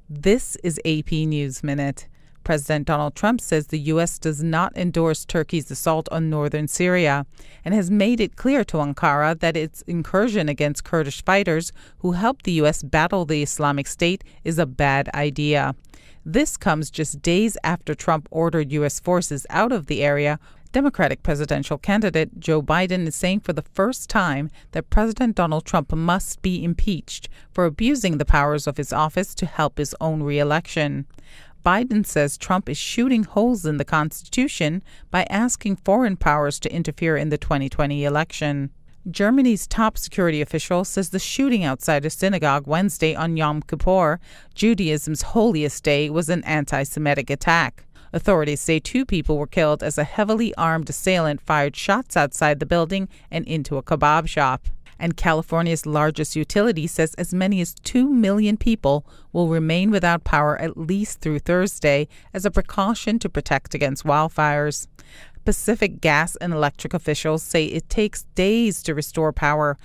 This is AP News Minute. President Donald Trump says the U.S. does not endorse Turkey's assault on northern Syria and has made it clear to Ankara that its incursion against Kurdish fighters who helped the U.S. battle the Islamic State is a bad idea. This comes just days after Trump ordered U.S. forces out of the area. Democratic presidential candidate Joe Biden is saying for the first time that President Donald Trump must be impeached for abusing the powers of his office to help his own re-election. Biden says Trump is shooting holes in the Constitution by asking foreign powers to interfere in the 2020 election. Germany's top security official says the shooting outside a synagogue Wednesday on Yom Kippur, Judaism's holiest day, was an anti-Semitic attack. Authorities say 2 people were killed as a heavily armed assailant fired shots outside the building and into a kebab shop. And California's largest utility says as many as 2 million people will remain without power at least through Thursday as a precaution to protect against wildfires. Pacific Gas and Electric officials say it takes days to restore power